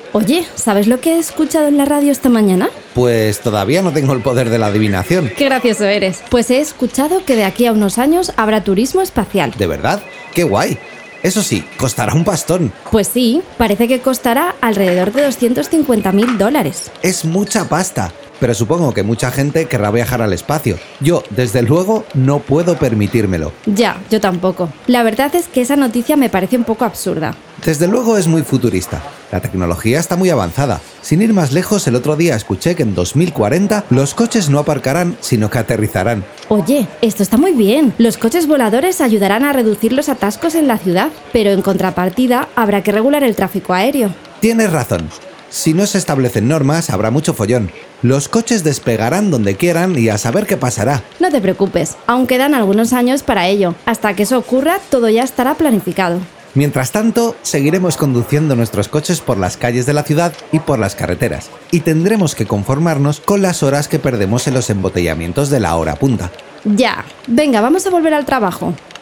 Oye, ¿sabes lo que he escuchado en la radio esta mañana? Pues todavía no tengo el poder de la adivinación. ¡Qué gracioso eres! Pues he escuchado que de aquí a unos años habrá turismo espacial. ¿De verdad? ¡Qué guay! Eso sí, costará un pastón. Pues sí, parece que costará alrededor de $250.000. Es mucha pasta, pero supongo que mucha gente querrá viajar al espacio. Yo, desde luego, no puedo permitírmelo. Ya, yo tampoco. La verdad es que esa noticia me parece un poco absurda. Desde luego es muy futurista. La tecnología está muy avanzada. Sin ir más lejos, el otro día escuché que en 2040 los coches no aparcarán, sino que aterrizarán. Oye, esto está muy bien. Los coches voladores ayudarán a reducir los atascos en la ciudad, pero en contrapartida habrá que regular el tráfico aéreo. Tienes razón. Si no se establecen normas, habrá mucho follón. Los coches despegarán donde quieran y a saber qué pasará. No te preocupes, aún quedan algunos años para ello. Hasta que eso ocurra, todo ya estará planificado. Mientras tanto, seguiremos conduciendo nuestros coches por las calles de la ciudad y por las carreteras, y tendremos que conformarnos con las horas que perdemos en los embotellamientos de la hora punta. Ya, venga, vamos a volver al trabajo.